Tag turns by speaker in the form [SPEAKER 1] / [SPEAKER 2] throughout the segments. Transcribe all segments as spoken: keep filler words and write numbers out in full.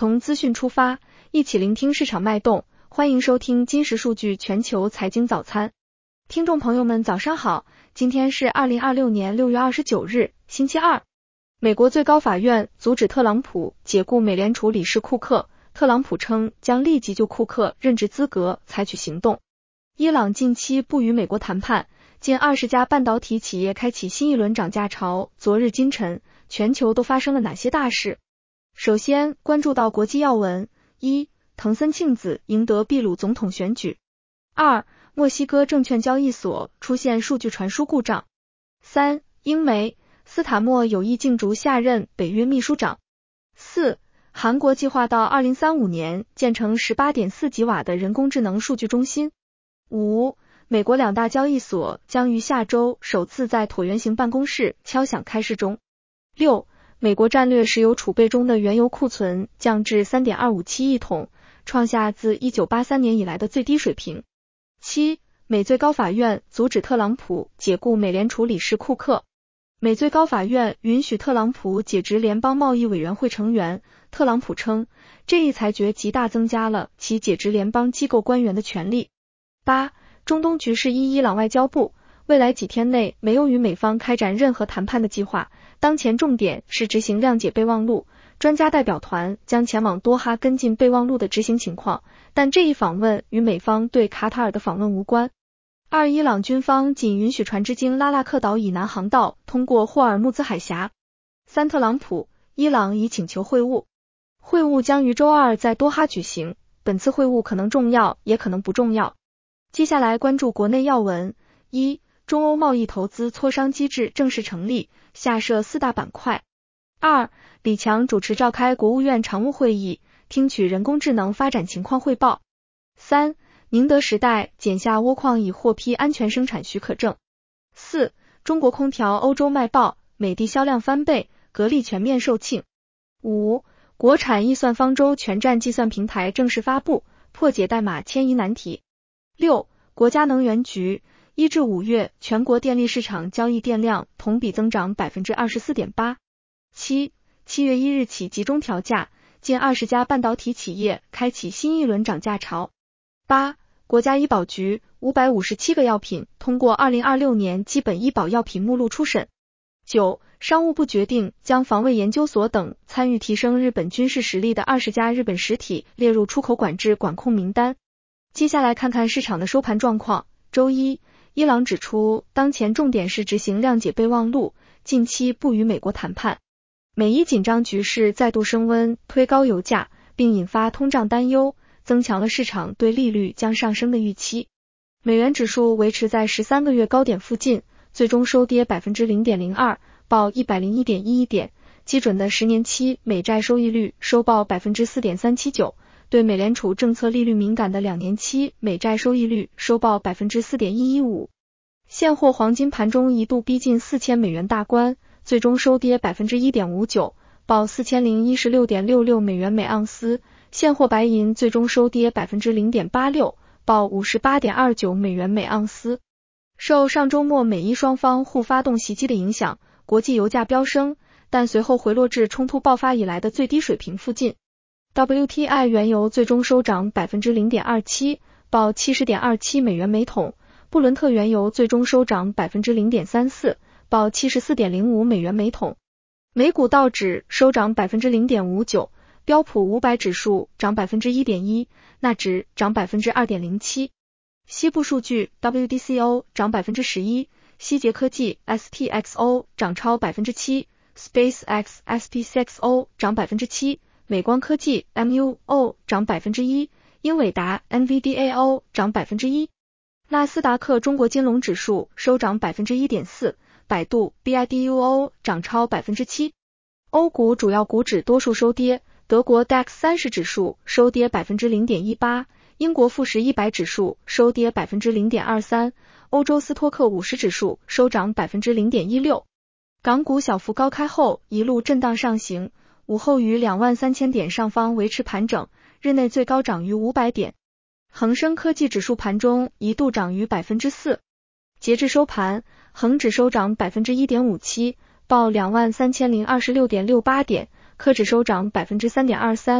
[SPEAKER 1] 从资讯出发，一起聆听市场脉动。欢迎收听金石数据全球财经早餐。听众朋友们早上好，今天是二零二六年六月二十九日，星期二。美国最高法院阻止特朗普解雇美联储理事库克，特朗普称将立即就库克任职资格采取行动。伊朗近期不与美国谈判，近二十家半导体企业开启新一轮涨价潮。昨日今晨，全球都发生了哪些大事？首先关注到国际要闻：一、藤森庆子赢得秘鲁总统选举；二、墨西哥证券交易所出现数据传输故障；三、英媒斯塔默有意竞逐下任北约秘书长；四、韩国计划到二零三五年建成 十八点四 吉瓦的人工智能数据中心；五、美国两大交易所将于下周首次在椭圆形办公室敲响开市钟；六、美国战略石油储备中的原油库存降至 三点二五七亿桶，创下自一九八三年以来的最低水平。七、美最高法院阻止特朗普解雇美联储理事库克。美最高法院允许特朗普解职联邦贸易委员会成员，特朗普称这一裁决极大增加了其解职联邦机构官员的权利。八、中东局势一伊朗外交部未来几天内没有与美方开展任何谈判的计划，当前重点是执行谅解备忘录，专家代表团将前往多哈跟进备忘录的执行情况，但这一访问与美方对卡塔尔的访问无关。二、伊朗军方仅允许船只经拉拉克岛以南航道通过霍尔木兹海峡。三、特朗普，伊朗已请求会晤，会晤将于周二在多哈举行，本次会晤可能重要也可能不重要。接下来关注国内要闻：一、中欧贸易投资磋商机制正式成立，下设四大板块。二、李强主持召开国务院常务会议，听取人工智能发展情况汇报。三、宁德时代减下钨矿已获批安全生产许可证。四、中国空调欧洲卖爆，美的销量翻倍，格力全面售罄。五、国产易算方舟全站计算平台正式发布，破解代码迁移难题。六、国家能源局一至五月全国电力市场交易电量同比增长 百分之二十四点八。七、七月一日起集中调价，近二十家半导体企业开启新一轮涨价潮。八、国家医保局五百五十七个药品通过二零二六年基本医保药品目录初审。九、商务部决定将防卫研究所等参与提升日本军事实力的二十家日本实体列入出口管制管控名单。接下来看看市场的收盘状况。周一，伊朗指出当前重点是执行谅解备忘录，近期不与美国谈判。美伊紧张局势再度升温，推高油价，并引发通胀担忧，增强了市场对利率将上升的预期。美元指数维持在十三个月高点附近，最终收跌 百分之零点零二， 报 一百零一点一一点。基准的十年期美债收益率收报 百分之四点三七九， 对美联储政策利率敏感的两年期美债收益率收报 百分之四点一一五。现货黄金盘中一度逼近四千美元大关，最终收跌 百分之一点五九， 报 四千零一十六点六六美元每盎司。现货白银最终收跌 百分之零点八六， 报 五十八点二九美元每盎司。受上周末美伊双方互发动袭击的影响，国际油价飙升，但随后回落至冲突爆发以来的最低水平附近。W T I 原油最终收涨 百分之零点二七， 报 七十点二七美元每桶。布伦特原油最终收涨 百分之零点三四， 报 七十四点零五美元每桶。美股道指收涨 百分之零点五九，标普五百指数涨 百分之一点一， 纳指涨 百分之二点零七。西部数据 W D C O 涨 百分之十一， 希捷科技 S T X O 涨超 百分之七， SpaceX S P X O 涨 百分之七， 美光科技 M U O 涨 百分之一， 英伟达 N V D A O 涨 百分之一。纳斯达克中国金龙指数收涨 百分之一点四， 百度 B I D U O 涨超 百分之七。欧股主要股指多数收跌，德国 D A X 三十指数收跌 百分之零点一八， 英国富时一百指数收跌 百分之零点二三， 欧洲斯托克五十指数收涨 百分之零点一六。港股小幅高开后一路震荡上行，午后于两万三千点上方维持盘整，日内最高涨逾五百点。恒生科技指数盘中一度涨逾 百分之四。截至收盘，恒指收涨 百分之一点五七， 报 两万三千零二十六点六八点，科指收涨 百分之三点二三，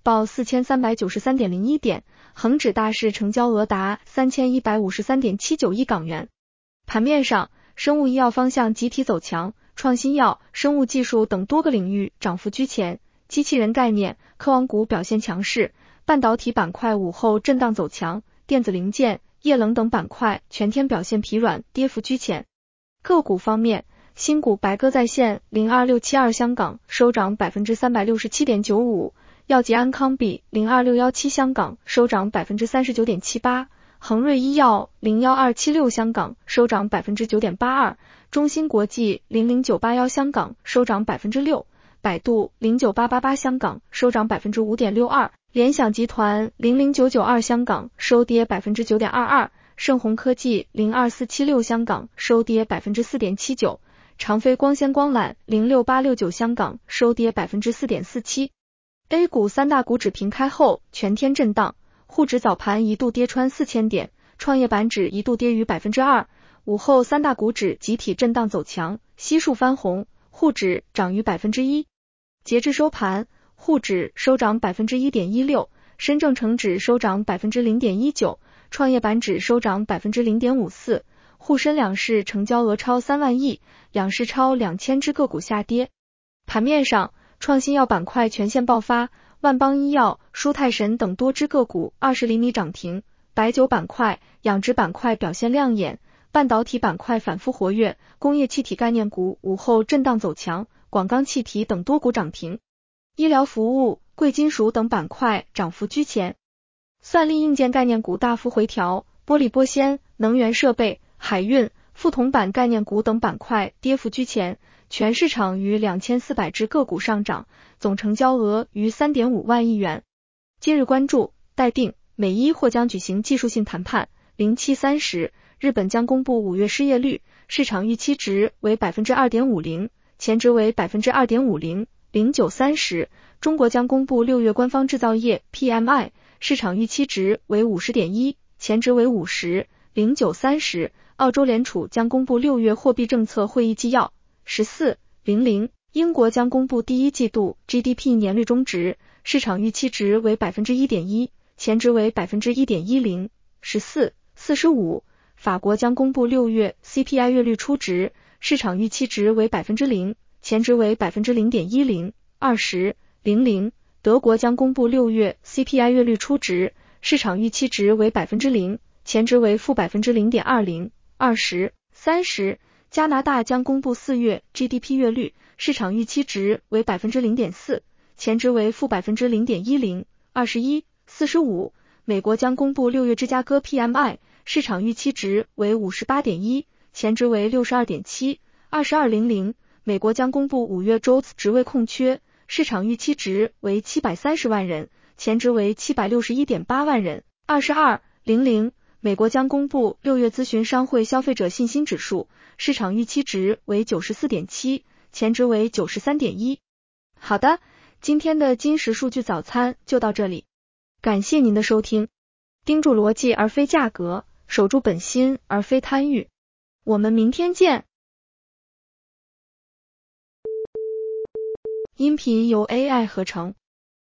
[SPEAKER 1] 报四千三百九十三点零一点，恒指大市成交额达三千一百五十三点七九亿港元。盘面上，生物医药方向集体走强，创新药、生物技术等多个领域涨幅居前，机器人概念、科网股表现强势，半导体板块午后震荡走强，电子零件、液冷等板块全天表现疲软，跌幅居前。个股方面，新股白鸽在线零二六七二香港收涨 百分之三百六十七点九五， 药吉安康比零二六一七香港收涨 百分之三十九点七八， 恒瑞医药零一二七六香港收涨 百分之九点八二， 中芯国际零零九八一香港收涨 百分之六， 百度零九八八八香港收涨 百分之五点六二， 联想集团零零九九二香港收跌 百分之九点二二， 盛虹科技零二四七六香港收跌 百分之四点七九，长飞光纤光缆零六八六九香港收跌 百分之四点四七。 A 股三大股指平开后全天震荡，沪指早盘一度跌穿四千点，创业板指一度跌逾 百分之二， 午后三大股指集体震荡走强，悉数翻红，沪指涨逾 百分之一。 截至收盘，沪指收涨 百分之一点一六， 深证成指收涨 百分之零点一九， 创业板指收涨 百分之零点五四，沪深两市成交额超三万亿，两市超两千只个股下跌。盘面上，创新药板块全线爆发，万邦医药、舒泰神等多只个股二十厘米涨停，白酒板块、养殖板块表现亮眼，半导体板块反复活跃，工业气体概念股午后震荡走强，广钢气体等多股涨停。医疗服务、贵金属等板块涨幅居前，算力硬件概念股大幅回调，玻璃玻纤、能源设备、海运、副铜板概念股等板块跌幅居前，全市场逾两千四百只个股上涨，总成交额逾 三点五万亿元。今日关注，待定，美伊或将举行技术性谈判。零七三十，日本将公布五月失业率，市场预期值为 百分之二点五零， 前值为 百分之二点五零。零九三十，中国将公布六月官方制造业 P M I， 市场预期值为 五十点一， 前值为五十。零九三十，澳洲联储将公布六月货币政策会议纪要。十四零零，英国将公布第一季度 G D P 年率中值，市场预期值为 百分之一点一， 前值为 百分之一点一零。十四四十五，法国将公布六月 C P I 月率初值，市场预期值为 百分之零， 前值为 百分之零点一零。二十零零，德国将公布六月 C P I 月率初值，市场预期值为 百分之零，前值为负 百分之零点二零。二十三十，加拿大将公布四月 G D P 月率，市场预期值为 百分之零点四， 前值为负 百分之零点一零。二十一四十五，美国将公布六月芝加哥 P M I， 市场预期值为 五十八点一， 前值为 六十二点七。二十二零零，美国将公布五月 J O B S 职位空缺，市场预期值为七百三十万人，前值为七百六十一点八万人。二十二零零，美国将公布六月咨询商会消费者信心指数，市场预期值为 九十四点七， 前值为 九十三点一。 好的，今天的金石数据早餐就到这里，感谢您的收听。盯住逻辑而非价格，守住本心而非贪欲。我们明天见。音频由 A I 合成。